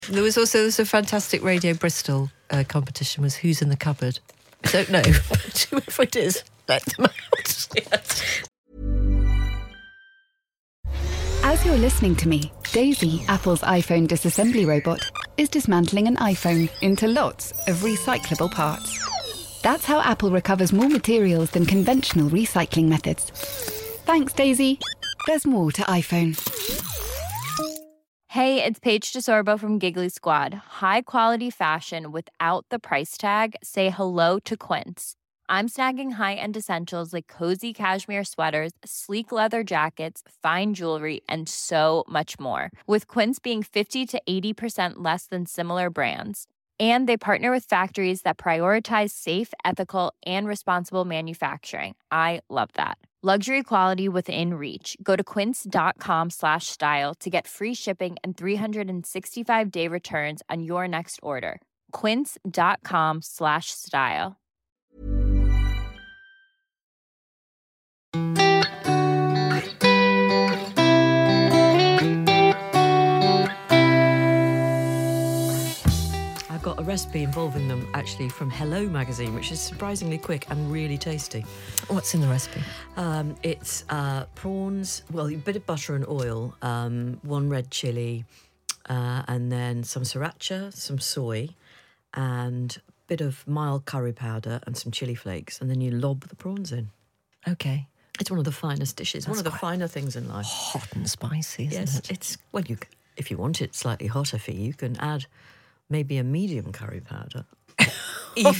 There's a fantastic Radio Bristol competition was Who's in the Cupboard. I don't know. If it is, let them out. Yes. As you're listening to me, Daisy, Apple's iPhone disassembly robot, is dismantling an iPhone into lots of recyclable parts. That's how Apple recovers more materials than conventional recycling methods. Thanks, Daisy. There's more to iPhone. Hey, it's Paige DeSorbo from Giggly Squad. High quality fashion without the price tag. Say hello to Quince. I'm snagging high-end essentials like cozy cashmere sweaters, sleek leather jackets, fine jewelry, and so much more. With Quince being 50 to 80% less than similar brands. And they partner with factories that prioritize safe, ethical, and responsible manufacturing. I love that. Luxury quality within reach. Go to quince.com/style to get free shipping and 365-day returns on your next order. Quince.com/style. Got a recipe involving them actually from Hello magazine, which is surprisingly quick and really tasty. What's in the recipe? It's prawns, well, a bit of butter and oil, 1 red chilli, and then some sriracha, some soy, and a bit of mild curry powder and some chili flakes, and then you lob the prawns in. Okay. It's one of the finest dishes, one of the finer things in life. Hot and spicy, isn't yes, it? It's, well, if you want it slightly hotter for you can add maybe a medium curry powder. even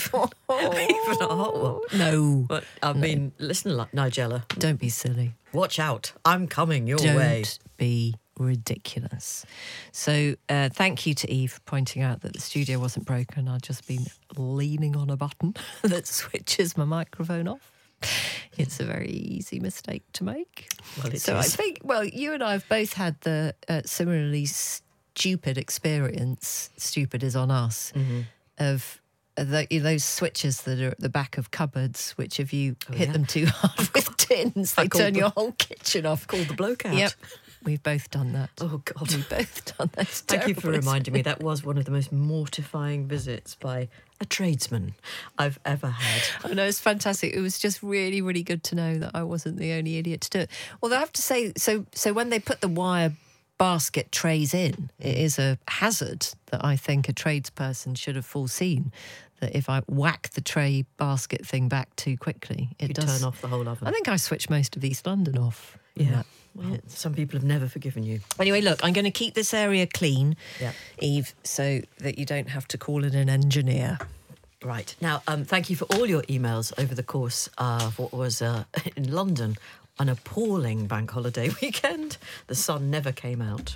a hot one. No. But I mean, listen, Nigella. Don't be silly. Watch out. I'm coming your Don't way. be ridiculous. So thank you to Eve for pointing out that the studio wasn't broken. I'd just been leaning on a button that switches my microphone off. It's a very easy mistake to make. Well, it so is. I think, well, you and I have both had the similarly stupid experience, stupid is on us, of those switches that are at the back of cupboards, which if you hit them too hard with tins, they turn your whole kitchen off. Called the bloke out. Yep, we've both done that. Oh, God. We've both done that. It's Thank you for terrible, reminding me. That was one of the most mortifying visits by a tradesman I've ever had. I know, it's fantastic. It was just really, really good to know that I wasn't the only idiot to do it. Although I have to say, so when they put the wire basket trays in, it is a hazard that I think a tradesperson should have foreseen, that if I whack the tray basket thing back too quickly, it does turn off the whole oven. I think I switched most of East London off. Yeah. Well, some people have never forgiven you. Anyway, look, I'm going to keep this area clean, Yeah. Eve, so that you don't have to call in an engineer. Right. Now, thank you for all your emails over the course of what was, in London, an appalling bank holiday weekend. The sun never came out.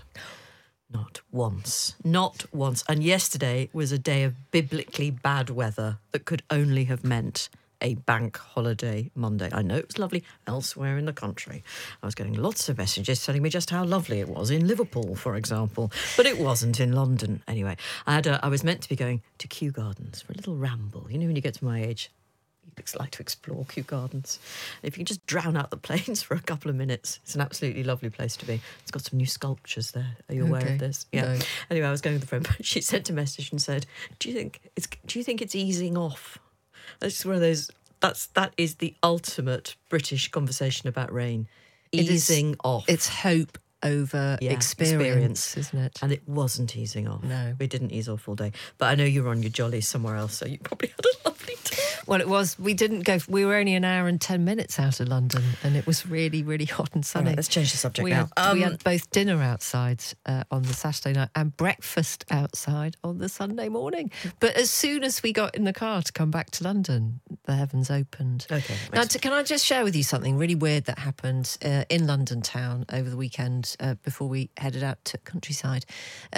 Not once. Not once. And yesterday was a day of biblically bad weather that could only have meant a bank holiday Monday. I know it was lovely elsewhere in the country. I was getting lots of messages telling me just how lovely it was in Liverpool, for example, but it wasn't in London. Anyway, I was meant to be going to Kew Gardens for a little ramble. You know, when you get to my age, you like to explore Kew Gardens. If you can just drown out the planes for a couple of minutes, it's an absolutely lovely place to be. It's got some new sculptures there. Are you aware of this? Yeah. No. Anyway, I was going with a friend, but she sent a message and said, "Do you think it's easing off?" That's just one of those. That is the ultimate British conversation about rain. Easing off. It's hope over experience, isn't it? And it wasn't easing off. No. We didn't ease off all day. But I know you were on your jolly somewhere else, so you probably had a lovely time. Well, it was. We didn't go. We were only an hour and 10 minutes out of London, and it was really, really hot and sunny. All right, let's change the subject we now. We had both dinner outside on the Saturday night and breakfast outside on the Sunday morning. But as soon as we got in the car to come back to London, the heavens opened. Okay. Now, can I just share with you something really weird that happened in London town over the weekend before we headed out to countryside?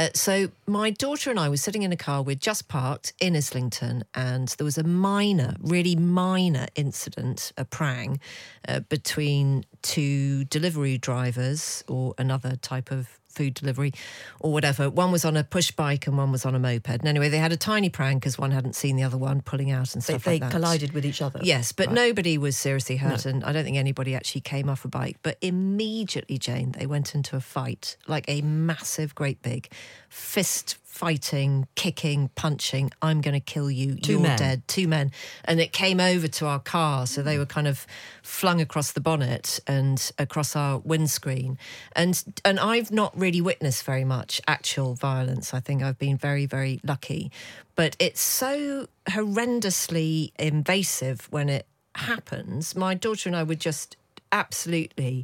So my daughter and I were sitting in a car. We'd just parked in Islington, and there was a really minor incident, a prang, between two delivery drivers or another type of food delivery or whatever. One was on a push bike and one was on a moped. And anyway, they had a tiny prank because one hadn't seen the other one pulling out and stuff like that. They collided with each other? Yes, but right. Nobody was seriously hurt, and I don't think anybody actually came off a bike. But immediately, Jane, they went into a fight, like a massive, great big fist fighting, kicking, punching. I'm going to kill you. Two You're men. dead. 2 men. And it came over to our car. So they were kind of flung across the bonnet and across our windscreen. And I've not really witnessed very much actual violence. I think I've been very, very lucky. But it's so horrendously invasive when it happens. My daughter and I were just absolutely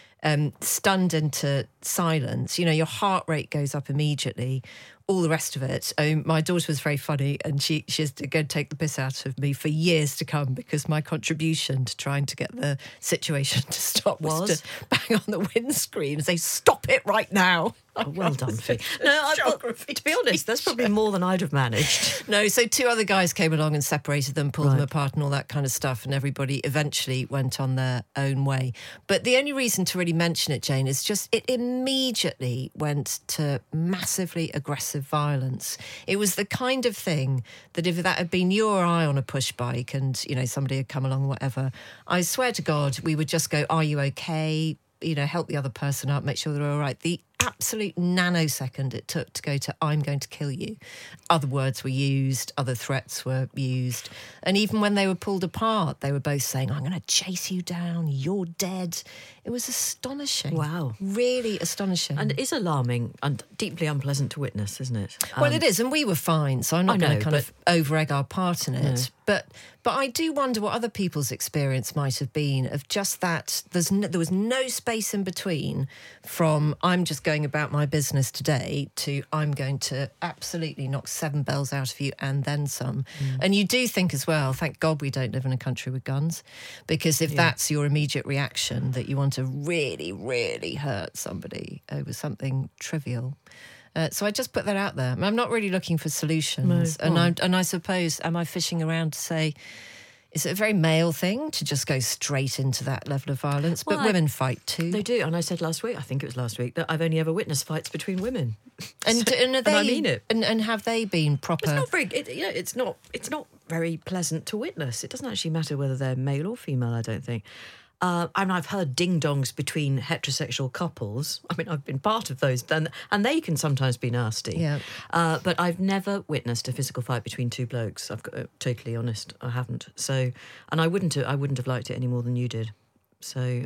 stunned into silence. You know, your heart rate goes up immediately, all the rest of it. My daughter was very funny, and she has to go take the piss out of me for years to come, because my contribution to trying to get the situation to stop was to bang on the windscreen and say, "Stop it right now." Oh, well done, Fee. No, to be honest, that's probably more than I'd have managed. No, so 2 other guys came along and separated them, pulled them apart and all that kind of stuff, and everybody eventually went on their own way. But the only reason to really mention it, Jane, is just it immediately went to massively aggressive violence. It was the kind of thing that if that had been you or I on a push bike and, you know, somebody had come along or whatever, I swear to God, we would just go, "Are you okay?" You know, help the other person up, make sure they're all right. The absolute nanosecond it took to go to "I'm going to kill you." Other words were used, other threats were used. And even when they were pulled apart, they were both saying, "I'm going to chase you down, you're dead." It was astonishing. Wow. Really astonishing. And it is alarming and deeply unpleasant to witness, isn't it? Well, it is, and we were fine, so I'm not going to kind of over-egg our part in it. But I do wonder what other people's experience might have been of just that. There was no space in between from "I'm just going about my business today" to "I'm going to absolutely knock 7 bells out of you and then some." And you do think as well, thank God we don't live in a country with guns, because if that's your immediate reaction, that you want to really, really hurt somebody over something trivial. So I just put that out there. I'm not really looking for solutions. No, and I suppose, am I fishing around to say, is it a very male thing to just go straight into that level of violence? But women fight too. They do. And I said last week, I think it was last week, that I've only ever witnessed fights between women. And are they, and I mean it. And have they been proper? It's not very. It's not very pleasant to witness. It doesn't actually matter whether they're male or female, I don't think. And I've heard ding-dongs between heterosexual couples. I mean, I've been part of those, and they can sometimes be nasty. Yeah. But I've never witnessed a physical fight between 2 blokes. I've got totally honest, I haven't. So, and I wouldn't have liked it any more than you did. So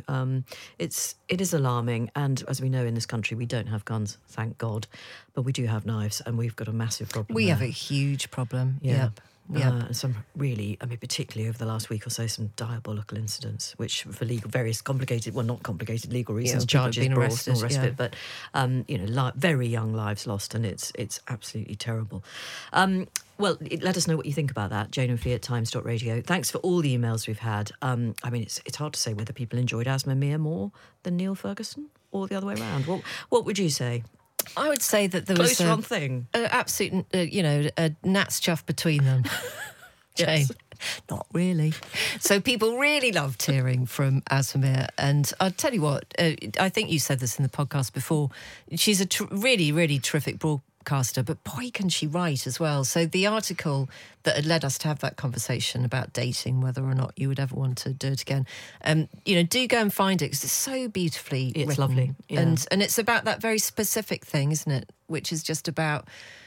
it is alarming, and as we know in this country, we don't have guns, thank God, but we do have knives, and we've got a massive problem. We there. have a huge problem. Yeah. Yep. And some really, I mean, particularly over the last week or so, some diabolical incidents, which for various complicated, well, not complicated legal reasons, people have charges been brought arrested, and all the rest of it, but, very young lives lost, and it's absolutely terrible. Well, let us know what you think about that, Jane and Fee at times.radio. Thanks for all the emails we've had. I mean, it's hard to say whether people enjoyed Asma Mir more than Neil Ferguson or the other way around. What would you say? I would say that there Close was run thing. Absolute, a gnat's chuff between them. Jane. Yes. Not really. So people really loved hearing from Asma Mir. And I'll tell you what, I think you said this in the podcast before, she's a really, really terrific broadcaster, but boy, can she write as well. So the article that had led us to have that conversation about dating, whether or not you would ever want to do it again, do go and find it, because it's so beautifully written. Lovely. Yeah. And it's about that very specific thing, isn't it? Which is just about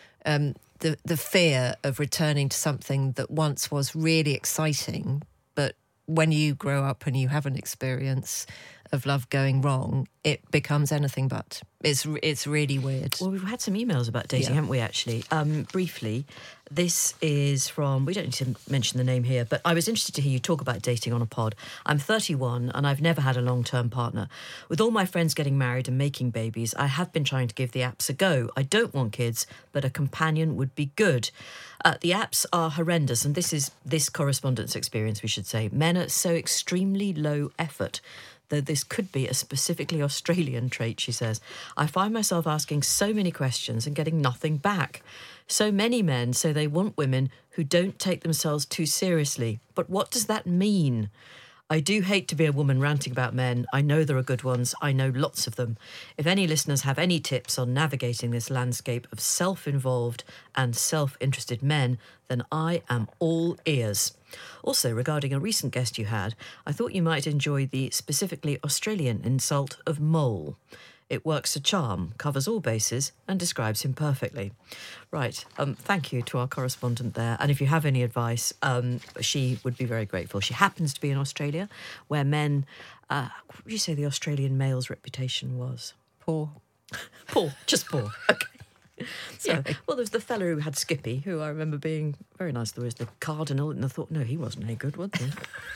the fear of returning to something that once was really exciting, but when you grow up and you have an experience of love going wrong, it becomes anything but. It's really weird. Well, we've had some emails about dating, haven't we, actually? Briefly, this is from, we don't need to mention the name here, but I was interested to hear you talk about dating on a pod. I'm 31 and I've never had a long-term partner. With all my friends getting married and making babies, I have been trying to give the apps a go. I don't want kids, but a companion would be good. The apps are horrendous, and this is this correspondence experience, we should say. Men are so extremely low effort, though this could be a specifically Australian trait, she says. I find myself asking so many questions and getting nothing back. So many men say they want women who don't take themselves too seriously. But what does that mean? I do hate to be a woman ranting about men. I know there are good ones. I know lots of them. If any listeners have any tips on navigating this landscape of self-involved and self-interested men, then I am all ears. Also, regarding a recent guest you had, I thought you might enjoy the specifically Australian insult of mole. It works a charm, covers all bases, and describes him perfectly. Right. Thank you to our correspondent there. And if you have any advice, she would be very grateful. She happens to be in Australia, where men... what would you say the Australian male's reputation was? Poor. Poor. Just poor. Okay. So, well, there's the fellow who had Skippy, who I remember being very nice. There was the Cardinal, and I thought, no, he wasn't any good, was he?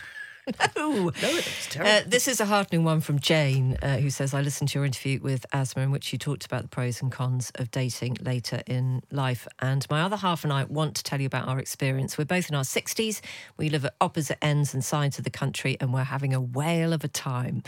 No, it was terrible. This is a heartening one from Jane, who says, I listened to your interview with Asma in which you talked about the pros and cons of dating later in life. And my other half and I want to tell you about our experience. We're both in our 60s. We live at opposite ends and sides of the country, and we're having a whale of a time.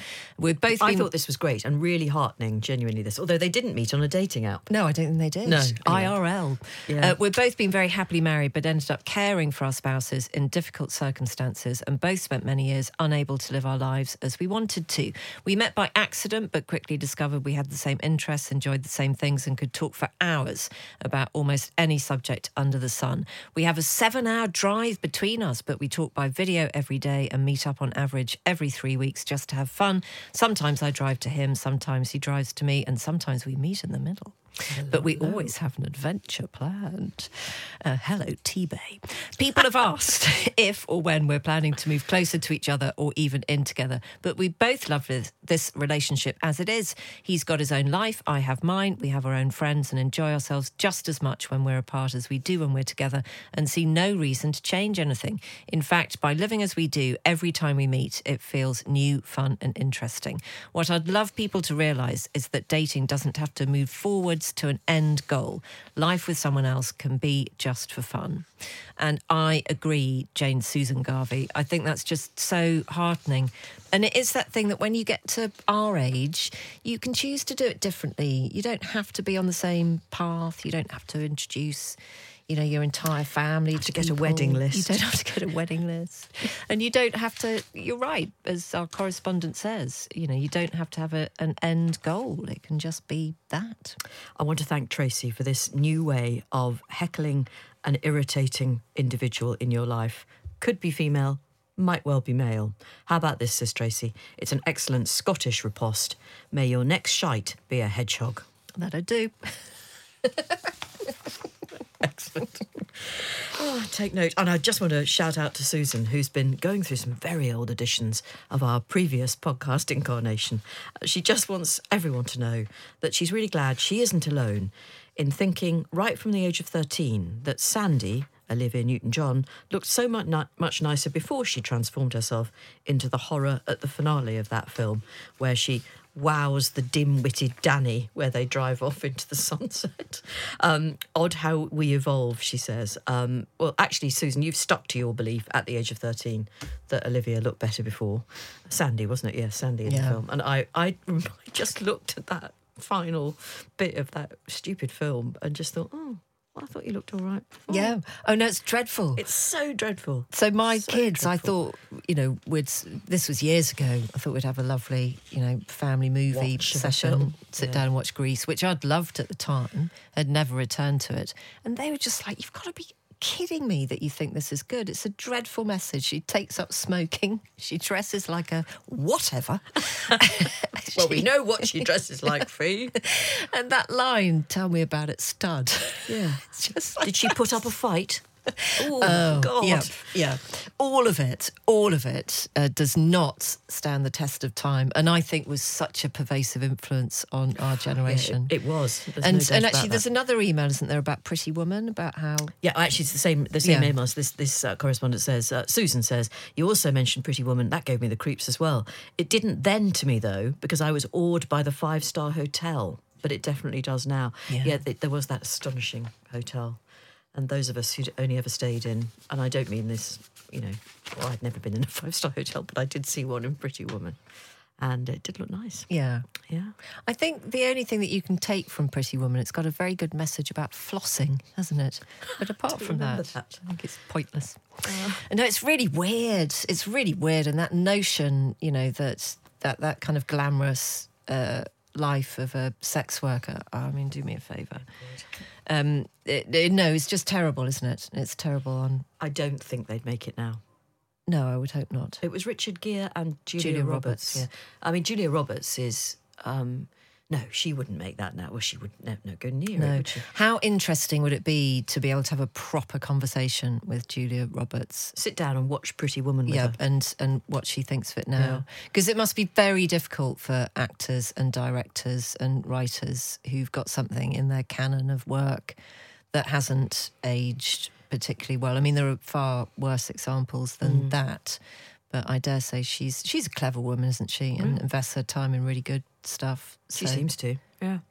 I thought this was great and really heartening, genuinely, this. Although they didn't meet on a dating app. No, I don't think they did. No. IRL. Yeah. We've both been very happily married, but ended up caring for our spouses in difficult circumstances, and both spent many years unable to live our lives as we wanted to. We met by accident, but quickly discovered we had the same interests, enjoyed the same things, and could talk for hours about almost any subject under the sun. We have a 7-hour drive between us, but we talk by video every day and meet up on average every 3 weeks just to have fun. Sometimes I drive to him, sometimes he drives to me, and sometimes we meet in the middle. But we always have an adventure planned. Hello, T-Bay. People have asked if or when we're planning to move closer to each other or even in together. But we both love this relationship as it is. He's got his own life, I have mine. We have our own friends and enjoy ourselves just as much when we're apart as we do when we're together, and see no reason to change anything. In fact, by living as we do, every time we meet, it feels new, fun and interesting. What I'd love people to realise is that dating doesn't have to move forwards to an end goal. Life with someone else can be just for fun. And I agree, Jane Susan Garvey. I think that's just so heartening. And it is that thing that when you get to our age, you can choose to do it differently. You don't have to be on the same path. You don't have to introduce, your entire family to get a people. wedding list. You don't have to get a wedding list. And you don't have to, you're right, as our correspondent says, you don't have to have an end goal. It can just be that. I want to thank Tracy for this new way of heckling an irritating individual in your life. Could be female, might well be male. How about this, says Tracy? It's an excellent Scottish riposte. May your next shite be a hedgehog. That I do. Excellent. Take note. And I just want to shout out to Susan, who's been going through some very old editions of our previous podcast incarnation. She just wants everyone to know that she's really glad she isn't alone in thinking right from the age of 13 that Sandy, Olivia Newton-John, looked so much nicer before she transformed herself into the horror at the finale of that film, where she wows the dim-witted Danny where they drive off into the sunset. Odd how we evolve, she says. Well, actually, Susan, you've stuck to your belief at the age of 13 that Olivia looked better before. Sandy, wasn't it? Yeah, Sandy in the film. And I just looked at that final bit of that stupid film and just thought, I thought you looked all right before. Yeah. Oh, no, it's dreadful. It's so dreadful. So my So kids, dreadful. I thought, this was years ago, I thought we'd have a lovely, family movie Watch of a session, film. sit down and watch Grease, which I'd loved at the time, had never returned to it. And they were just like, you've got to be kidding me that you think this is good. It's a dreadful message. She takes up smoking. She dresses like a whatever. Well, we know what she dresses like, Fee. And that line, tell me about it, stud. Yeah. It's just like, Did she put up a fight? Oh, God. Yeah. All of it does not stand the test of time, and I think was such a pervasive influence on our generation. It was. There's And no doubt actually, about there's that. another email, isn't there, about Pretty Woman, about how... Yeah, actually, it's the same Yeah. email. This correspondent says, Susan says, you also mentioned Pretty Woman. That gave me the creeps as well. It didn't then to me, though, because I was awed by the 5-star hotel, but it definitely does now. Yeah. There was that astonishing hotel. And those of us who'd only ever stayed in, and I don't mean this, I'd never been in a 5-star hotel, but I did see one in Pretty Woman. And it did look nice. Yeah. Yeah. I think the only thing that you can take from Pretty Woman, it's got a very good message about flossing, hasn't it? But apart from remember that, that. I think it's pointless. No, it's really weird. It's really weird. And that notion, that kind of glamorous life of a sex worker, I mean, do me a favour. No, it's just terrible, isn't it? It's terrible. I don't think they'd make it now. No, I would hope not. It was Richard Gere and Julia Julia Roberts. Roberts. Yeah, I mean, Julia Roberts is No, she wouldn't make that now. Well, she would no go near it, No. would she? How interesting would it be to be able to have a proper conversation with Julia Roberts? Sit down and watch Pretty Woman with Yeah, her. and what she thinks of it now. Because it must be very difficult for actors and directors and writers who've got something in their canon of work that hasn't aged particularly well. I mean, there are far worse examples than that. But I dare say she's a clever woman, isn't she? And invests her time in really good stuff. She So- seems to. Yeah.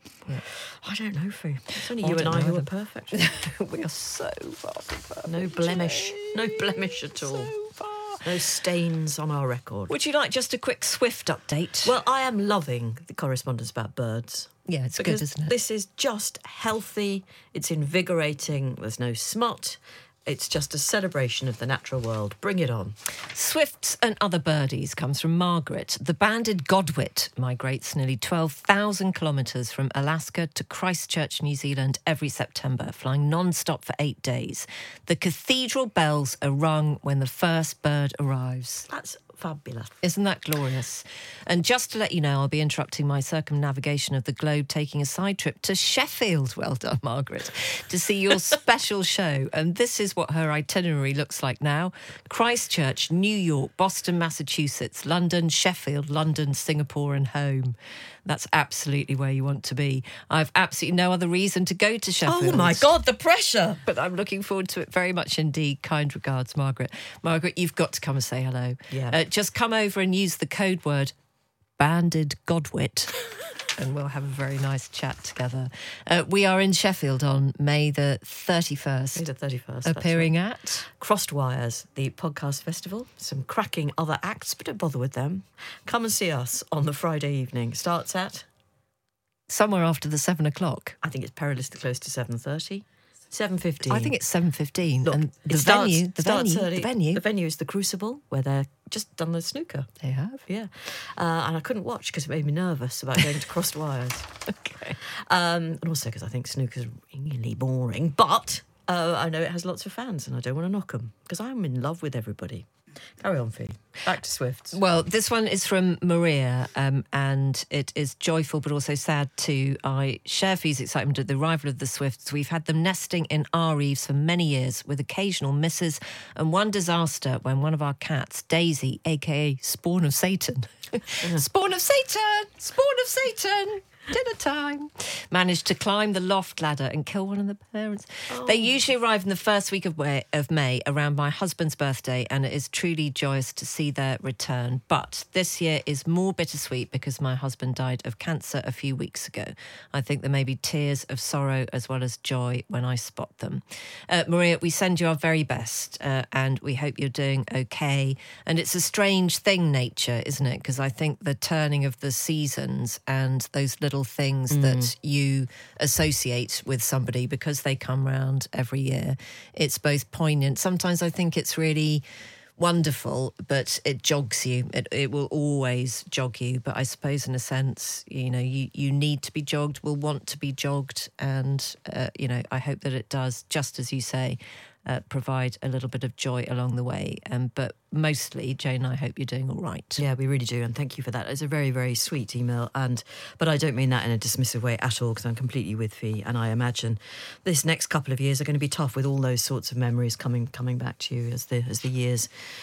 I don't know, Fee. It's only I you and don't I know who are either. perfect. We are so far from perfect. No blemish. No blemish at all. So far. No stains on our record. Would you like just a quick Swift update? Well, I am loving the correspondence about birds. yeah, it's Because good, isn't it? this is just healthy, it's invigorating, there's no smut, it's just a celebration of the natural world. Bring it on. Swifts and other birdies comes from Margaret. The banded godwit migrates nearly 12,000 kilometres from Alaska to Christchurch, New Zealand every September, flying non-stop for 8 days. The cathedral bells are rung when the first bird arrives. That's fabulous. Isn't that glorious? And just to let you know, I'll be interrupting my circumnavigation of the globe, taking a side trip to Sheffield, well done, Margaret, to see your special show. And this is what her itinerary looks like now. Christchurch, New York, Boston, Massachusetts, London, Sheffield, London, Singapore and home. That's absolutely where you want to be. I've absolutely no other reason to go to Sheffield. Oh my God, the pressure. But I'm looking forward to it very much indeed. Kind regards, Margaret. Margaret, you've got to come and say hello. Yeah. Just come over and use the code word banded godwit and we'll have a very nice chat together. We are in Sheffield on May the 31st. May the 31st. that's Appearing right. at... Crossed Wires, the podcast festival. Some cracking other acts, but don't bother with them. Come and see us on the Friday evening. Starts at, somewhere after the 7 o'clock. I think it's perilously close to 7:30. 7:15. I think it's 7:15. Look, And it the starts- venue, the starts venue, early. the venue. The venue is the Crucible, where they're just done the snooker. They have. Yeah. And I couldn't watch because it made me nervous about going to Crossed Wires. Okay. And also because I think snooker's really boring. But I know it has lots of fans and I don't want to knock them because I'm in love with everybody. Carry on, Fee. Back to Swifts. Well, this one is from Maria, and it is joyful but also sad too. I share Fee's excitement at the arrival of the Swifts. We've had them nesting in our eaves for many years with occasional misses and one disaster when one of our cats, Daisy, a.k.a. Spawn of Satan, Spawn of Satan, Spawn of Satan, dinner time, managed to climb the loft ladder and kill one of the parents. They usually arrive in the first week of May around my husband's birthday, and it is truly joyous to see their return. But this year is more bittersweet because my husband died of cancer a few weeks ago. I think there may be tears of sorrow as well as joy when I spot them. Maria, we send you our very best, and we hope you're doing okay. And it's a strange thing, nature, isn't it? Because I think the turning of the seasons and those little things that you associate with somebody because they come round every year, it's both poignant. Sometimes I think it's really wonderful, but it jogs you. It will always jog you. But I suppose in a sense, you know, you need to be jogged, will want to be jogged. And, you know, I hope that it does, just as you say, provide a little bit of joy along the way. But mostly, Jane, I hope you're doing all right. Yeah, we really do, and thank you for that. It's a very, very sweet email, but I don't mean that in a dismissive way at all, because I'm completely with Fee, and I imagine this next couple of years are going to be tough with all those sorts of memories coming back to you as the years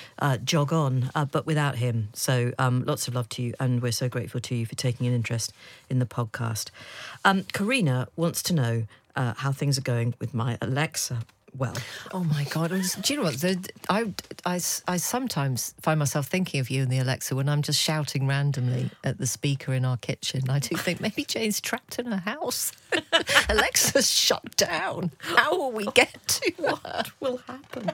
jog on, but without him. So lots of love to you, and we're so grateful to you for taking an interest in the podcast. Karina wants to know how things are going with my Alexa. Well, Oh my God! Do you know what? I sometimes find myself thinking of you and the Alexa when I'm just shouting randomly at the speaker in our kitchen. I do think maybe Jane's trapped in her house. Alexa's shut down. How will we get to her? what will happen?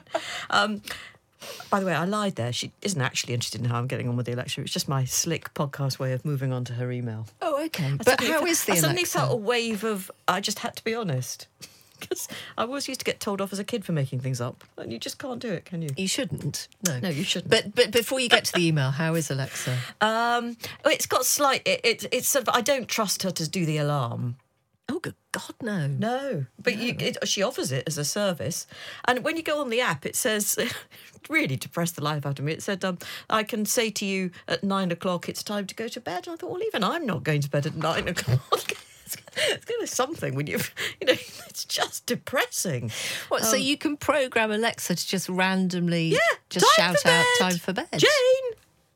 By the way, I lied there. She isn't actually interested in how I'm getting on with the Alexa. It's just my slick podcast way of moving on to her email. Oh, okay. But how is the I suddenly Alexa? felt a wave of, I just had to be honest. Because I always used to get told off as a kid for making things up. And you just can't do it, can you? You shouldn't. No. No, you shouldn't. But before you get to the email, how is Alexa? It's got slight... It's sort of, I don't trust her to do the alarm. Oh, good. God, no. No, but she offers it as a service. And when you go on the app, it says, really depressed the life out of me. It said, I can say to you at 9 o'clock, it's time to go to bed. And I thought, well, even I'm not going to bed at 9 o'clock. It's kind of something when it's just depressing. What? So you can program Alexa to just randomly just time shout for out bed. time for bed. Jane!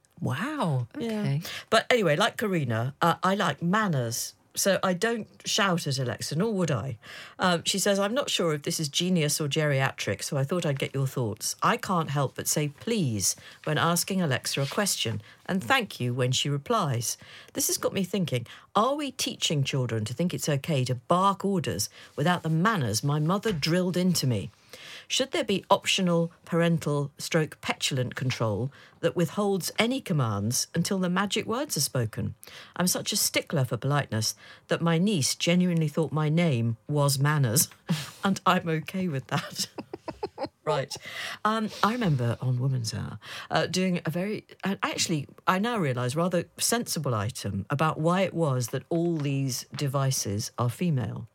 Wow. Okay. Yeah. But anyway, like Karina, I like manners. So I don't shout at Alexa, nor would I. She says, I'm not sure if this is genius or geriatric, so I thought I'd get your thoughts. I can't help but say please when asking Alexa a question, and thank you when she replies. This has got me thinking, are we teaching children to think it's okay to bark orders without the manners my mother drilled into me? Should there be optional parental / petulant control that withholds any commands until the magic words are spoken? I'm such a stickler for politeness that my niece genuinely thought my name was Manners, and I'm okay with that. Right. I remember on Woman's Hour doing a very, actually, I now realise, rather sensible item about why it was that all these devices are female.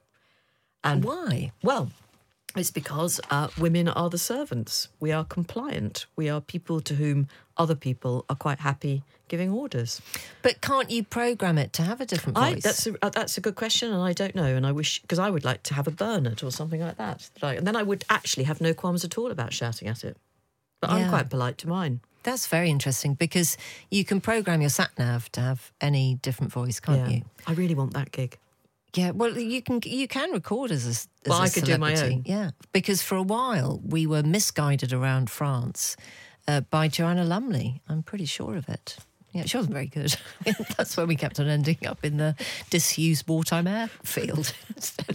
And why? Well, it's because women are the servants. We are compliant. We are people to whom other people are quite happy giving orders. But can't you program it to have a different voice? That's a good question, and I don't know. And I wish, because I would like to have a Bernard or something like that. And then I would actually have no qualms at all about shouting at it. But I'm quite polite to mine. That's very interesting, because you can program your sat-nav to have any different voice, can't you? I really want that gig. Yeah, well, you can record as a I could do my own. Yeah, because for a while we were misguided around France by Joanna Lumley. I'm pretty sure of it. Yeah, she wasn't very good. That's when we kept on ending up in the disused wartime airfield instead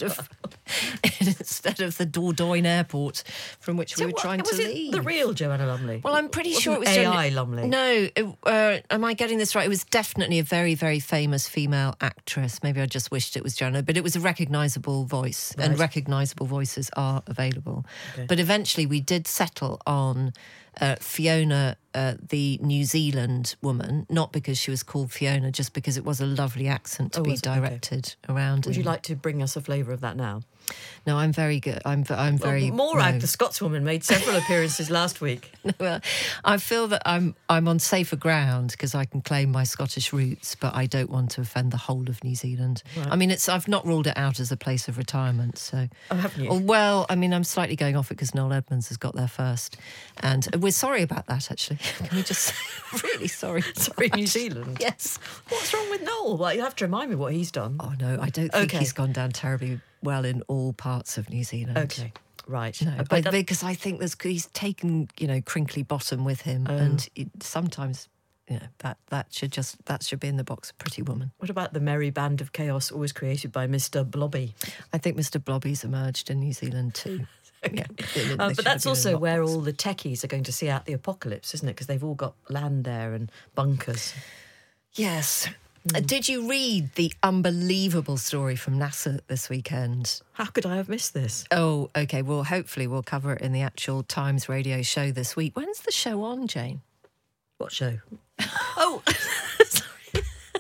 of the Dordogne airport from which we were trying to leave. The real Joanna Lumley? Well, I'm pretty sure it was AI Lumley. No, am I getting this right? It was definitely a very, very famous female actress. Maybe I just wished it was Joanna, but it was a recognisable voice, and recognisable voices are available. Okay. But eventually we did settle on Fiona, the New Zealand woman, not because she was called Fiona, just because it was a lovely accent to be directed around. Would you like to bring us a flavour of that now? No, I'm very good. I'm very... Morag, the Scotswoman, made several appearances last week. Well, I feel that I'm on safer ground because I can claim my Scottish roots, but I don't want to offend the whole of New Zealand. Right. I mean, I've not ruled it out as a place of retirement, so... Oh, haven't you? Well, I mean, I'm slightly going off it because Noel Edmonds has got there first. And we're sorry about that, actually. Can we just... really sorry. Sorry, New Zealand? Yes. What's wrong with Noel? Well, you have to remind me what he's done. Oh, no, I don't think he's gone down terribly well in all parts of New Zealand. Okay, right. No, but because I think he's taken, Crinkly Bottom with him, and sometimes, that should be in the box of Pretty Woman. What about the merry band of chaos always created by Mr. Blobby? I think Mr. Blobby's emerged in New Zealand too. Yeah, but that's also where all the techies are going to see out the apocalypse, isn't it? Because they've all got land there and bunkers. Yes. Did you read the unbelievable story from NASA this weekend? How could I have missed this? Oh, OK. Well, hopefully we'll cover it in the actual Times radio show this week. When's the show on, Jane? What show? Oh, sorry.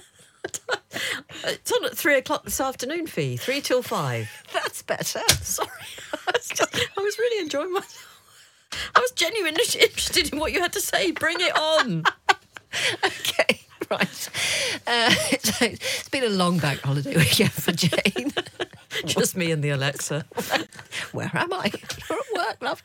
It's on at 3 o'clock this afternoon, Fee. 3 till 5. That's better. Sorry. I was really enjoying myself. I was genuinely interested in what you had to say. Bring it on. OK. Right. It's been a long bank holiday weekend for Jane. Just me and the Alexa. Where am I? You're at work, love.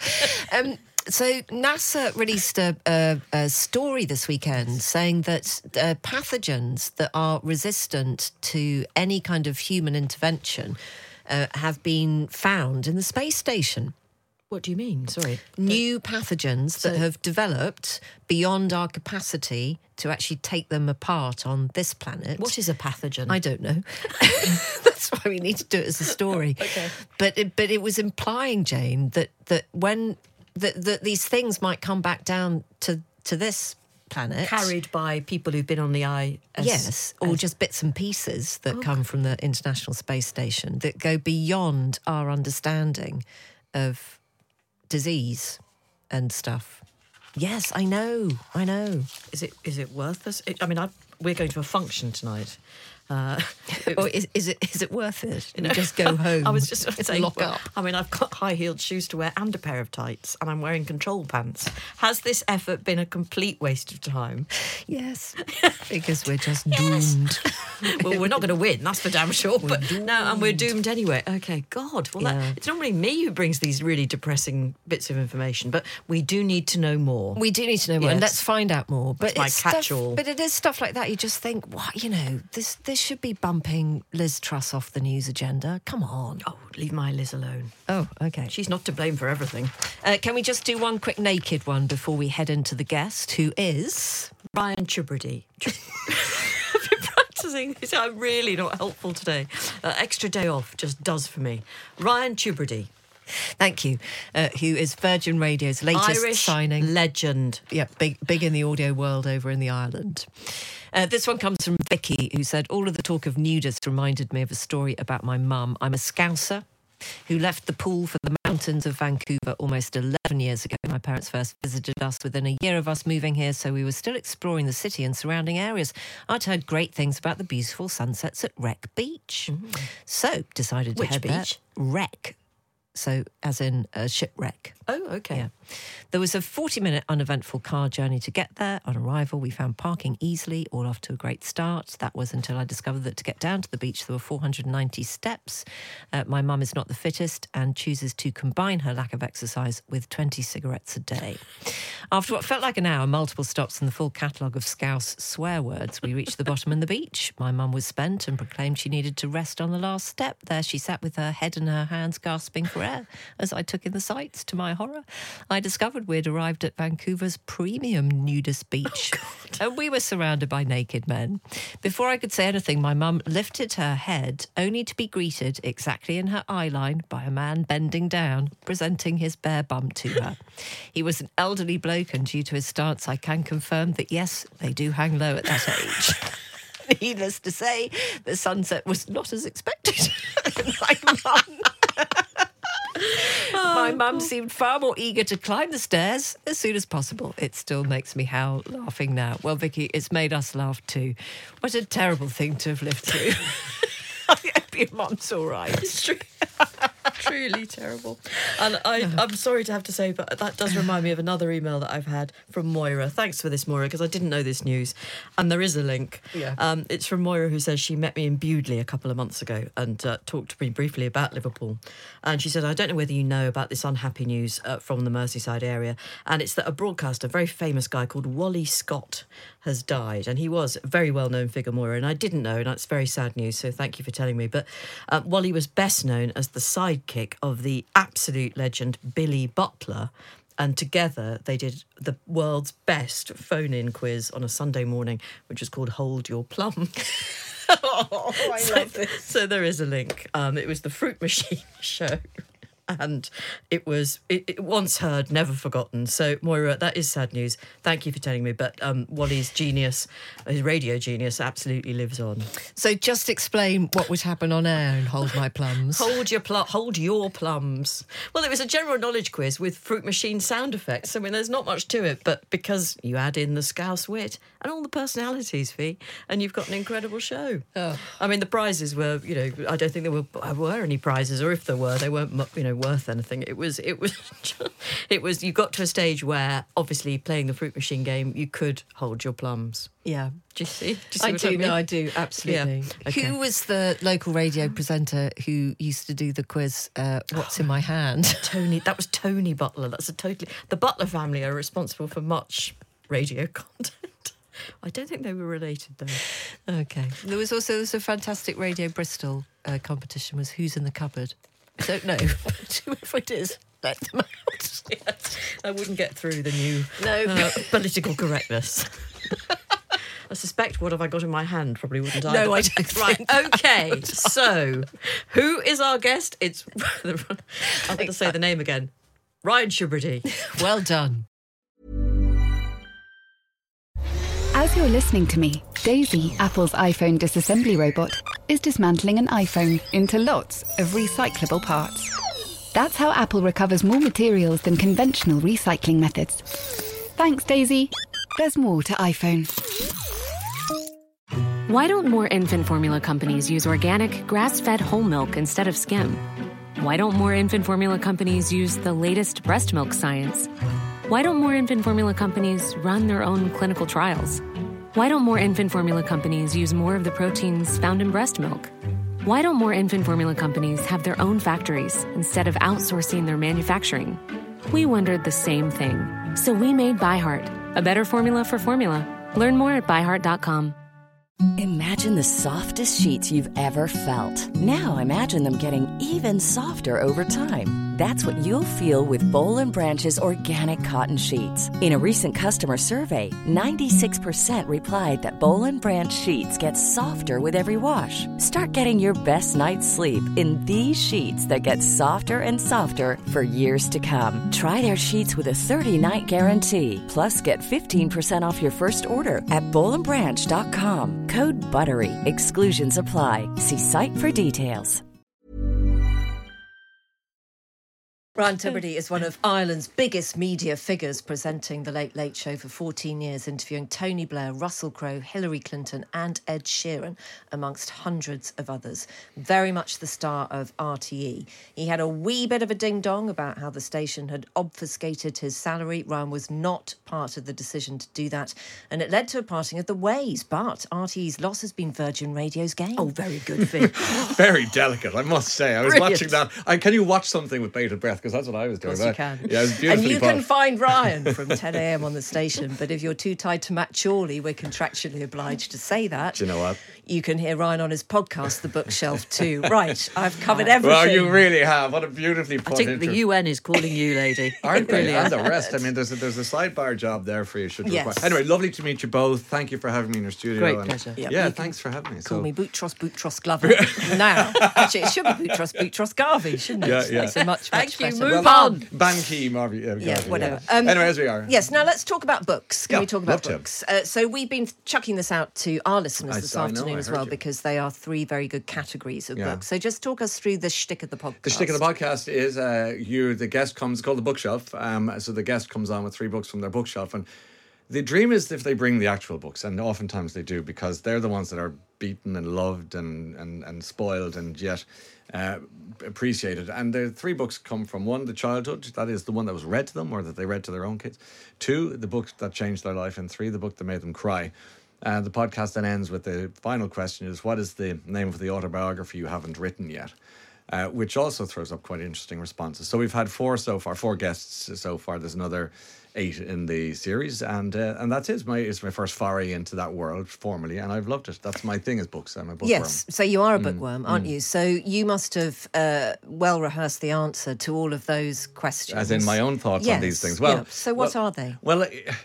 So NASA released a story this weekend saying that pathogens that are resistant to any kind of human intervention have been found in the space station. What do you mean? Sorry. New pathogens that have developed beyond our capacity to actually take them apart on this planet. What is a pathogen? I don't know. That's why we need to do it as a story. Okay. But it was implying, Jane, that when that these things might come back down to this planet. Carried by people who've been on the ISS. Yes, or just bits and pieces that come from the International Space Station that go beyond our understanding of disease and stuff. Yes, I know. Is it worth us? We're going to a function tonight, Or is it worth it? You just go home. I was just saying, lock up. I mean, I've got high-heeled shoes to wear and a pair of tights, and I'm wearing control pants. Has this effort been a complete waste of time? Yes, because we're just doomed. Well, we're not going to win, that's for damn sure. And we're doomed anyway. Okay, God. Well, it's normally me who brings these really depressing bits of information, but we do need to know more. We do need to know more, and Yes. let's find out more. But That's my catch-all. But it is stuff like that. You just think, what? This should be bumping Liz Truss off the news agenda. Come on. Oh, leave my Liz alone. Oh, okay. She's not to blame for everything. Can we just do one quick naked one before we head into the guest, who is Ryan Chubrady. I've been practising. I'm really not helpful today. Extra day off just does for me. Ryan Chubrady. Thank you. Who is Virgin Radio's latest Irish signing. legend. Yeah, big in the audio world over in the Ireland. This one comes from Vicky, who said, all of the talk of nudists reminded me of a story about my mum. I'm a Scouser who left the pool for the mountains of Vancouver almost 11 years ago. My parents first visited us within a year of us moving here, so we were still exploring the city and surrounding areas. I'd heard great things about the beautiful sunsets at Wreck Beach. So decided to Which head there. beach? Wreck. So as in a shipwreck. Oh, okay. Yeah. There was a 40-minute uneventful car journey to get there. On arrival, we found parking easily, all off to a great start. That was until I discovered that to get down to the beach, there were 490 steps. My mum is not the fittest and chooses to combine her lack of exercise with 20 cigarettes a day. After what felt like an hour, multiple stops and the full catalogue of Scouse swear words, we reached the bottom and the beach. My mum was spent and proclaimed she needed to rest on the last step. There she sat with her head in her hands, gasping for air as I took in the sights. To my horror, I discovered we'd arrived at Vancouver's premium nudist beach, and we were surrounded by naked men. Before I could say anything, my mum lifted her head, only to be greeted exactly in her eye line by a man bending down, presenting his bare bum to her. He was an elderly bloke, and due to his stance, I can confirm that yes, they do hang low at that age. Needless to say, the sunset was not as expected. My mum seemed far more eager to climb the stairs as soon as possible. It still makes me howl laughing now. Well, Vicky, it's made us laugh too. What a terrible thing to have lived through. I hope your mum's all right. It's true. Truly terrible. And I'm sorry to have to say, but that does remind me of another email that I've had from Moira. Thanks for this, Moira, because I didn't know this news. And there is a link. Yeah. It's from Moira, who says she met me in Bewdley a couple of months ago and talked to me briefly about Liverpool. And she said, I don't know whether you know about this unhappy news from the Merseyside area. And it's that a broadcaster, a very famous guy called Wally Scott, has died. And he was a very well-known figure, Moira, and I didn't know, and that's very sad news, so thank you for telling me. But Wally was best known as the sidekick of the absolute legend Billy Butler, and together they did the world's best phone-in quiz on a Sunday morning, which was called Hold Your Plum. Oh, I love this. So there is a link. It was the Fruit Machine show. And it was it once heard, never forgotten. So, Moira, that is sad news. Thank you for telling me. But Wally's genius, his radio genius, absolutely lives on. So just explain what would happen on air and Hold My Plums. Hold your plums. Well, it was a general knowledge quiz with Fruit Machine sound effects. I mean, there's not much to it, but because you add in the Scouse wit and all the personalities, Fee, and you've got an incredible show. Oh. I mean, the prizes were, I don't think there were any prizes, or if there were, they weren't, worth anything. It was you got to a stage where obviously playing the Fruit Machine game, you could hold your plums. Yeah. Do you see? I what do, mean? no, I do, absolutely. Yeah. Okay. Who was the local radio presenter who used to do the quiz, What's in My Hand? That was Tony Butler. The Butler family are responsible for much radio content. I don't think they were related, though. Okay. There was a fantastic Radio Bristol competition, was Who's in the Cupboard? I don't know, but whoever it is, let them out. Yes, I wouldn't get through the new political correctness. I suspect What Have I Got in My Hand probably wouldn't either. No, I don't think Right, okay, so who is our guest? It's I'm going to say the name again. Ryan Chubrady. Well done. As you're listening to me, Daisy, Apple's iPhone disassembly robot, is dismantling an iPhone into lots of recyclable parts. That's how Apple recovers more materials than conventional recycling methods. Thanks, Daisy. There's more to iPhone. Why don't more infant formula companies use organic, grass-fed whole milk instead of skim? Why don't more infant formula companies use the latest breast milk science? Why don't more infant formula companies run their own clinical trials? Why don't more infant formula companies use more of the proteins found in breast milk? Why don't more infant formula companies have their own factories instead of outsourcing their manufacturing? We wondered the same thing. So we made ByHeart, a better formula for formula. Learn more at byheart.com. Imagine the softest sheets you've ever felt. Now imagine them getting even softer over time. That's what you'll feel with Boll & Branch's organic cotton sheets. In a recent customer survey, 96% replied that Boll & Branch sheets get softer with every wash. Start getting your best night's sleep in these sheets that get softer and softer for years to come. Try their sheets with a 30-night guarantee. Plus, get 15% off your first order at bollandbranch.com. Code BUTTERY. Exclusions apply. See site for details. Ryan Tubridy is one of Ireland's biggest media figures, presenting The Late Late Show for 14 years, interviewing Tony Blair, Russell Crowe, Hillary Clinton and Ed Sheeran, amongst hundreds of others. Very much the star of RTE. He had a wee bit of a ding-dong about how the station had obfuscated his salary. Ryan was not part of the decision to do that, and it led to a parting of the ways. But RTE's loss has been Virgin Radio's gain. Oh, very good, Finn. Very delicate, I must say. I was Brilliant. watching that. Can you watch something with bated breath? Because that's what I was doing. Of course you can. Yeah, it was And beautifully you put. can find Ryan from 10 a.m. on the station, but if you're too tired to match Chorley, we're contractually obliged to say that. Do you know what? You can hear Ryan on his podcast, The Bookshelf, too. Right, I've covered everything. Well, you really have. What a beautifully put I think the UN is calling you, lady. Aren't they? Brilliant. And the rest. I mean, there's a sidebar job there for you. Should you Yes. require. Anyway, lovely to meet you both. Thank you for having me in your studio. Great and- pleasure. Yeah, Yeah, you thanks for having me. Call So- me Boutros Glover. Now, actually, it should be Boutros Garvey, shouldn't it? Yeah, yeah. It's a much Thank you. better. Move Well, on. Ban Ki, Marvy. Yeah, whatever. Anyway, as we are. Yes, now let's talk about books. Can Yeah, we talk about love to. books? So we've been chucking this out to our listeners this I know, afternoon I as heard well, you. because they are three very good categories of Yeah. books. So just talk us through the shtick of the podcast. The shtick of the podcast is the guest comes, it's called The Bookshelf. So the guest comes on with 3 books from their bookshelf. And the dream is if they bring the actual books, and oftentimes they do, because they're the ones that are beaten and loved and spoiled and yet appreciated. And the 3 books come from: 1, the childhood, that is the one that was read to them or that they read to their own kids; 2, the book that changed their life; and 3, the book that made them cry. The podcast then ends with the final question is, what is the name of the autobiography you haven't written yet? Which also throws up quite interesting responses. So we've had 4 so far, 4 guests so far. There's another 8 in the series, and that's it. It's my first foray into that world formally, and I've loved it. That's my thing, is books. I'm a bookworm. Yes, so you are a bookworm, aren't you? So you must have well rehearsed the answer to all of those questions. As in my own thoughts on these things. Yes, Well, yeah. So what are they? Well,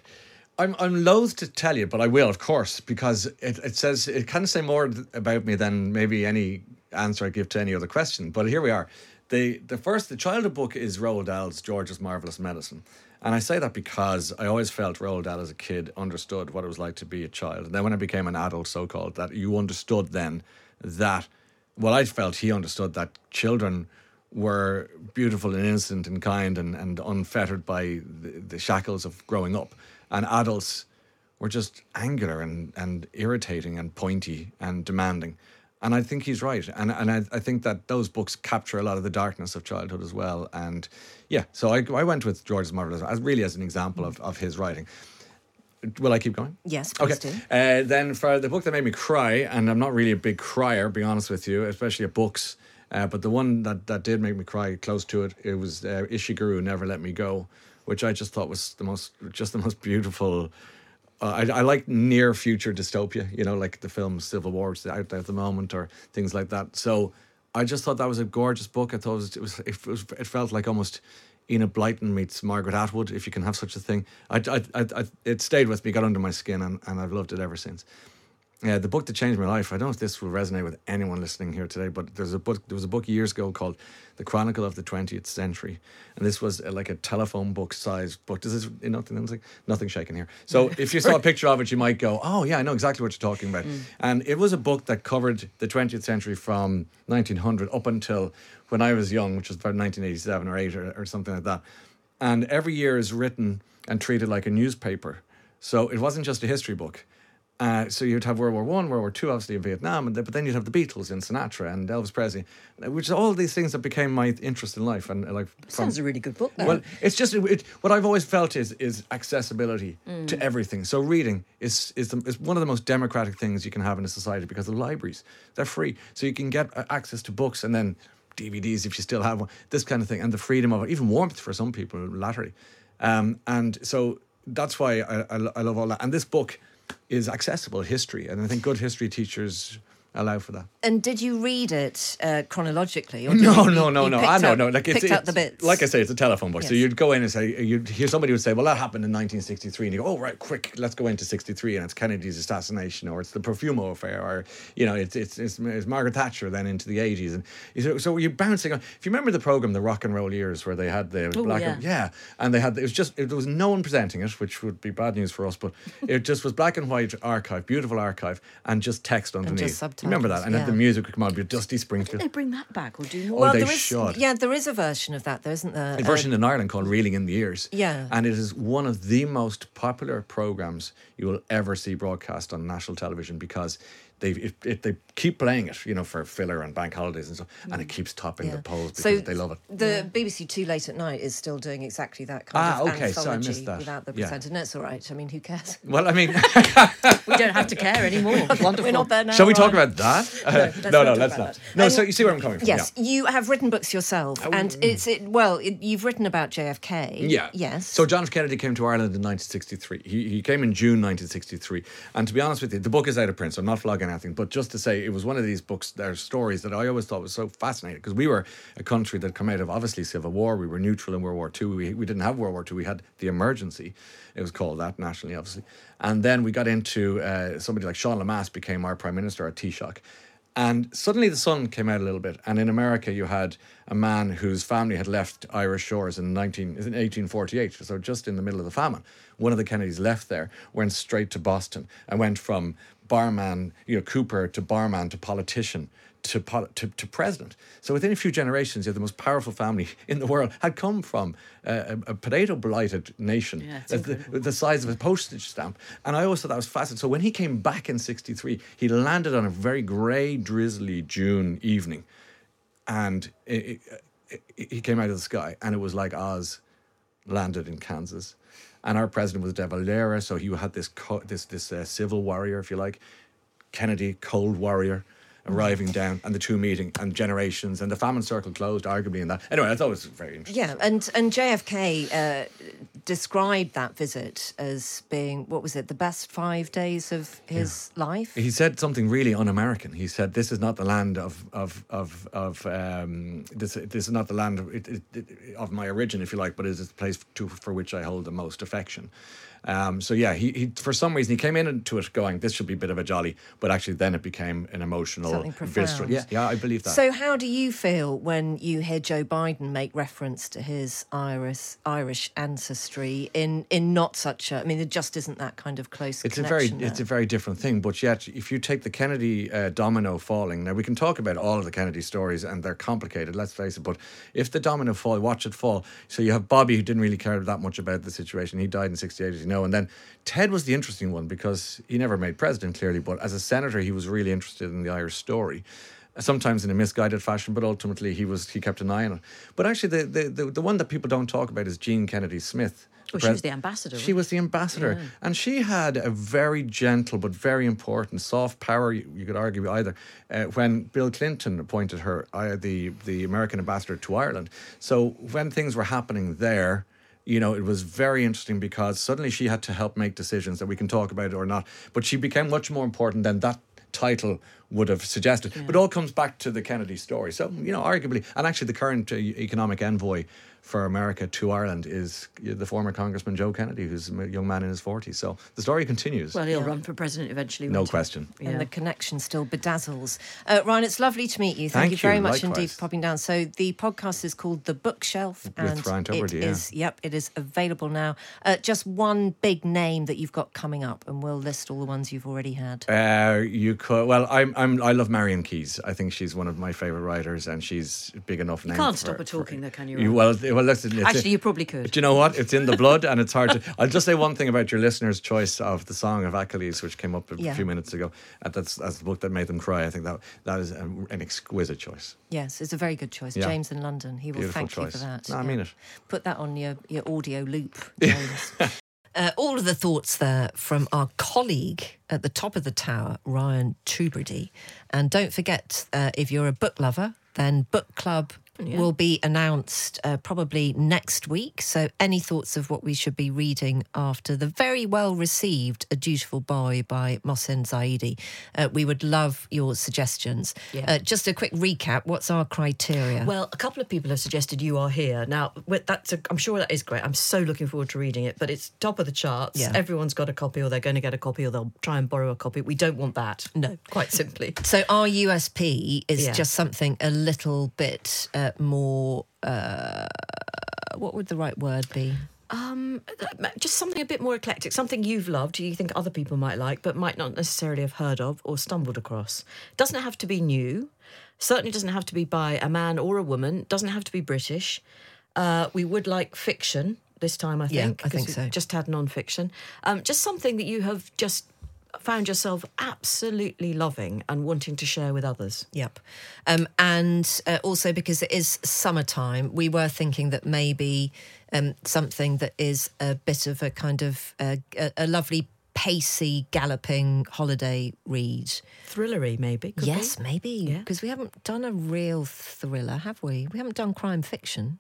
I'm loath to tell you, but I will, of course, because it can say more about me than maybe any answer I give to any other question. But here we are. The childhood book is Roald Dahl's George's Marvellous Medicine. And I say that because I always felt Roald Dahl as a kid understood what it was like to be a child. And then when I became an adult, so-called, that you understood then that, well, I felt he understood that children were beautiful and innocent and kind and unfettered by the shackles of growing up. And adults were just angular and irritating and pointy and demanding. And I think he's right. And I think that those books capture a lot of the darkness of childhood as well. And yeah, so I went with George's Marvellous really as an example of his writing. Will I keep going? Yes, please Okay. do. Then for the book that made me cry, and I'm not really a big crier, be honest with you, especially at books, but the one that did make me cry close to it was Ishiguro, Never Let Me Go, which I just thought was the most beautiful. I like near future dystopia, like the film Civil War, which is out there at the moment, or things like that. So I just thought that was a gorgeous book. I thought it felt like almost Enid Blyton meets Margaret Atwood, if you can have such a thing. It stayed with me, got under my skin, and I've loved it ever since. The book that changed my life, I don't know if this will resonate with anyone listening here today, but there was a book years ago called The Chronicle of the 20th Century. And this was like a telephone book sized book. Does this, nothing shaking here. So if you saw a picture of it, you might go, oh yeah, I know exactly what you're talking about. And it was a book that covered the 20th century from 1900 up until when I was young, which was about 1987 or 8 or something like that. And every year is written and treated like a newspaper. So it wasn't just a history book. So you'd have World War One, World War Two, obviously in Vietnam, but then you'd have the Beatles and Sinatra and Elvis Presley, which is all these things that became my interest in life. And like, Sounds a really good book. Though. Well, it's just what I've always felt is accessibility to everything. So reading is one of the most democratic things you can have in a society because of libraries. They're free, so you can get access to books and then DVDs if you still have one. This kind of thing, and the freedom of it, even warmth for some people, latterly. And so that's why I love all that. And this book is accessible history, and I think good history teachers allow for that. And did you read it chronologically? Or No. Picked out the bits. Like I say, it's a telephone book. Yes. So you'd go in and say, you'd hear somebody would say, well, that happened in 1963. And you go, oh, right, quick, let's go into 63. And it's Kennedy's assassination, or it's the Profumo affair, or, it's Margaret Thatcher then into the 80s. And so you're bouncing on. If you remember the program, the Rock and Roll Years, where they had the and they had, there was no one presenting it, which would be bad news for us, but it just was black and white archive, beautiful archive, and just text underneath. And just subtitles. Remember that? And then the music would come on, with Dusty Springfield. Didn't they bring that back or do more? Well, they there is, should. Yeah, there is a version of that, though, isn't there? A version in Ireland called Reeling in the Ears. Yeah. And it is one of the most popular programmes you will ever see broadcast on national television because they keep playing it, for filler and bank holidays and stuff, and it keeps topping the polls because they love it. The BBC Two Late at Night is still doing exactly that kind of anthology so I missed that. without the presenter. No, it's all right. I mean, who cares? Well, I mean... We don't have to care anymore. Wonderful. We're not there now. Shall we talk right? about that? No, let's not. No, so you see where I'm coming from. Yes, you have written books yourself, and you've written about JFK. Yeah. Yes. So John F. Kennedy came to Ireland in 1963. He came in June 1963. And to be honest with you, the book is out of print, so I'm not flogging anything, but just to say it was one of these books, there are stories that I always thought was so fascinating because we were a country that come out of obviously civil war. We were neutral in World War II. We didn't have World War II. We had the emergency. It was called that nationally, obviously. And then we got into somebody like Sean Lemass became our prime minister at Taoiseach. And suddenly the sun came out a little bit. And in America, you had a man whose family had left Irish shores in 1848, so just in the middle of the famine. One of the Kennedys left there, went straight to Boston, and went from barman, Cooper, to barman, to politician, to president. So within a few generations, the most powerful family in the world had come from a potato-blighted nation, the size of a postage stamp. And I always thought that was fascinating. So when he came back in 63, he landed on a very grey, drizzly June evening. And he came out of the sky, and it was like Oz landed in Kansas. And our president was De Valera, so he had this civil warrior, if you like, Kennedy, cold warrior, arriving down, and the two meeting, and generations, and the famine circle closed, arguably, in that. Anyway, I thought it was very interesting. Yeah, and JFK described that visit as being, what was it, the best 5 days of his life? He said something really un-American. He said, "This is not the land this is not the land of my origin, if you like, but it is the place for which I hold the most affection." He for some reason he came into it going, this should be a bit of a jolly, but actually then it became an emotional, visceral. Yeah, I believe that. So how do you feel when you hear Joe Biden make reference to his Irish ancestry in not such a? I mean, there just isn't that kind of close. It's a very different thing. But yet, if you take the Kennedy domino falling, now we can talk about all of the Kennedy stories, and they're complicated. Let's face it. But if the domino fall, watch it fall. So you have Bobby, who didn't really care that much about the situation. He died in 1968, as you know. And then Ted was the interesting one because he never made president, clearly, but as a senator he was really interested in the Irish story, sometimes in a misguided fashion, but ultimately he kept an eye on it. But actually the one that people don't talk about is Jean Kennedy Smith. Well, she was the ambassador. She was the ambassador. Yeah. And she had a very gentle but very important soft power, you could argue either, when Bill Clinton appointed her the American ambassador to Ireland. So when things were happening there, it was very interesting because suddenly she had to help make decisions that we can talk about or not. But she became much more important than that title would have suggested. Yeah. But it all comes back to the Kennedy story. So, arguably, and actually the current economic envoy for America to Ireland is the former Congressman Joe Kennedy, who's a young man in his 40s. So the story continues. Well, he'll run for president eventually. No question. Yeah. And the connection still bedazzles. Ryan, it's lovely to meet you. Thank you very much indeed for popping down. So the podcast is called The Bookshelf. With Ryan Tubridy, it is available now. Just one big name that you've got coming up, and we'll list all the ones you've already had. You could. Well, I love Marian Keyes. I think she's one of my favourite writers, and she's big enough. You can't stop her talking, though, can you? Well, Well, listen, Actually, you probably could. Do you know what? It's in the blood, and it's hard to. I'll just say one thing about your listener's choice of the Song of Achilles, which came up a few minutes ago. That's the book that made them cry. I think that is an exquisite choice. Yes, it's a very good choice. Yeah. James in London, he will Beautiful thank choice. you for that. No, I mean it. Put that on your audio loop, James. All of the thoughts there from our colleague at the top of the tower, Ryan Tubridy. And don't forget, if you're a book lover, then Book Club will be announced probably next week. So any thoughts of what we should be reading after the very well-received A Dutiful Boy by Mohsin Zaidi? We would love your suggestions. Yeah. Just a quick recap. What's our criteria? Well, a couple of people have suggested You Are Here. Now, I'm sure that is great. I'm so looking forward to reading it, but it's top of the charts. Yeah. Everyone's got a copy, or they're going to get a copy, or they'll try and borrow a copy. We don't want that. No. Quite simply. So our USP is Yeah. just something a little bit more, what would the right word be? Just something a bit more eclectic, something you've loved, you think other people might like, but might not necessarily have heard of or stumbled across. Doesn't have to be new. Certainly doesn't have to be by a man or a woman. Doesn't have to be British. We would like fiction this time, I think. Yeah, I think 'cause so. we've just had non-fiction. Just something that you have just found yourself absolutely loving and wanting to share with others. Yep. And also because it is summertime, we were thinking that maybe something that is a bit of a kind of a lovely, pacey, galloping holiday read. Thrillery, maybe. Could Yes, be. maybe. Yeah. Because we haven't done a real thriller, have we? We haven't done crime fiction.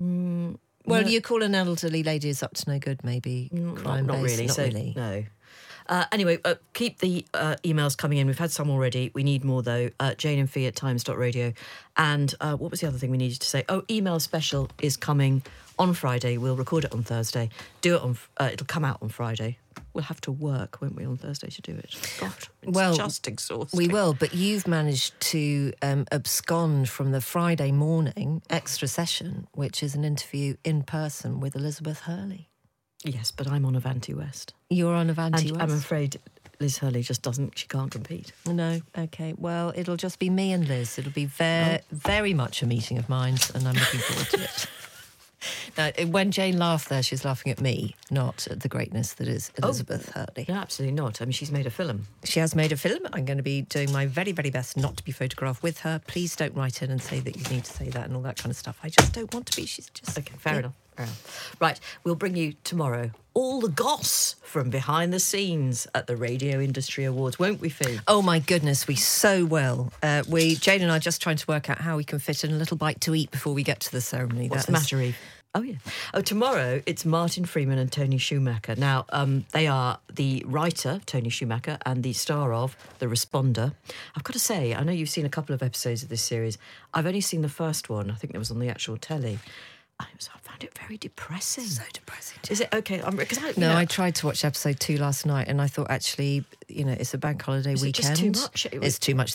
Well, you call an elderly lady is up to no good, maybe. Crime Not based, really. Not so, really. No. Anyway, keep the emails coming in. We've had some already. We need more, though. Jane and Fee at times.radio. And what was the other thing we needed to say? Oh, email special is coming on Friday. We'll record it on Thursday. Do it on... it'll come out on Friday. We'll have to work, won't we, on Thursday to do it? God, it's just exhausting. We will, but you've managed to abscond from the Friday morning extra session, which is an interview in person with Elizabeth Hurley. Yes, but I'm on Avanti West. You're on Avanti And West? I'm afraid Liz Hurley just she can't compete. No, okay. Well, it'll just be me and Liz. It'll be very much a meeting of minds, and I'm looking forward to it. Now, when Jane laughed there, she's laughing at me, not at the greatness that is Elizabeth Hurley. No, absolutely not. I mean, she's made a film. She has made a film. I'm going to be doing my very, very best not to be photographed with her. Please don't write in and say that you need to say that and all that kind of stuff. I just don't want to be. She's just... Okay, fair enough. Right, we'll bring you tomorrow all the goss from behind the scenes at the Radio Industry Awards, won't we, Fee? Oh my goodness, we so will. Jane and I are just trying to work out how we can fit in a little bite to eat before we get to the ceremony. What's the matter, Eve? Oh, yeah. Oh, tomorrow it's Martin Freeman and Tony Schumacher. Now, they are the writer, Tony Schumacher, and the star of The Responder. I've got to say, I know you've seen a couple of episodes of this series. I've only seen the first one. I think it was on the actual telly. I found it very depressing. So depressing. Is it okay? I tried to watch episode 2 last night, and I thought actually, it's a bank holiday Is it weekend. just too much? It's too much.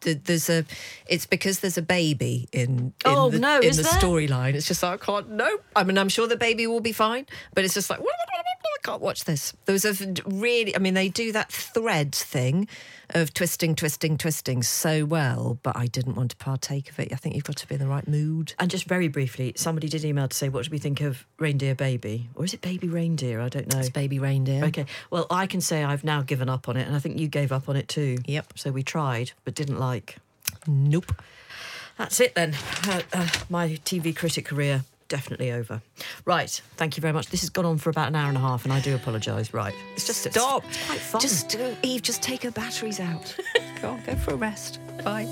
It's because there's a baby in the storyline. It's just like, I can't. No, I mean, I'm sure the baby will be fine, but it's just like, I can't watch this. There was they do that thread thing of twisting so well, but I didn't want to partake of it. I think you've got to be in the right mood. And just very briefly, somebody did email to say, what do we think of Reindeer Baby? Or is it Baby Reindeer? I don't know. It's Baby Reindeer. Okay. Well, I can say I've now given up on it, and I think you gave up on it too. Yep. So we tried, but didn't like. Nope. That's it then. My TV critic career definitely over. Right. Thank you very much. This has gone on for about an hour and a half, and I do apologise. Right. It's just stop. It's quite fun. Eve, just take her batteries out. Go for a rest. Bye.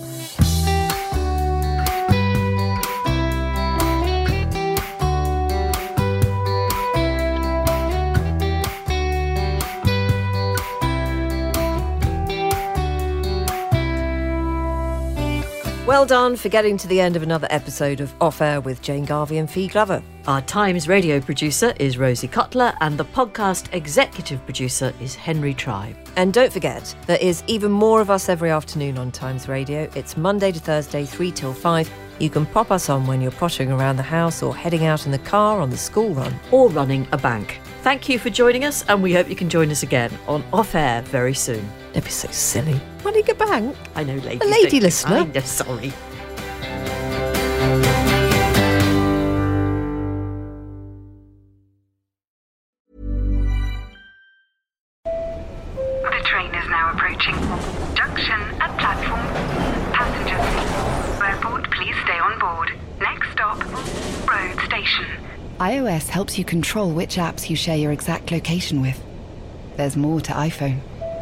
Well done for getting to the end of another episode of Off Air with Jane Garvey and Fee Glover. Our Times radio producer is Rosie Cutler, and the podcast executive producer is Henry Tribe. And don't forget, there is even more of us every afternoon on Times Radio. It's Monday to Thursday, 3 till 5. You can pop us on when you're pottering around the house or heading out in the car on the school run. Or running a bank. Thank you for joining us, and we hope you can join us again on Off Air very soon. Don't be so silly. Running a bank? I know, ladies. A lady listener. I'm sorry. approaching. Junction at platform. Passengers. Airport, please stay on board. Next stop, road station. iOS helps you control which apps you share your exact location with. There's more to iPhone.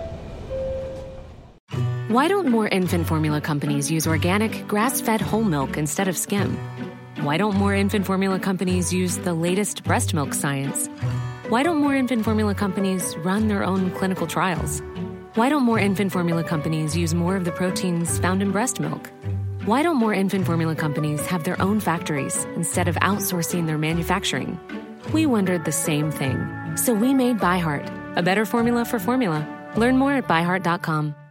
Why don't more infant formula companies use organic, grass-fed whole milk instead of skim? Why don't more infant formula companies use the latest breast milk science? Why don't more infant formula companies run their own clinical trials? Why don't more infant formula companies use more of the proteins found in breast milk? Why don't more infant formula companies have their own factories instead of outsourcing their manufacturing? We wondered the same thing. So we made ByHeart, a better formula for formula. Learn more at byheart.com.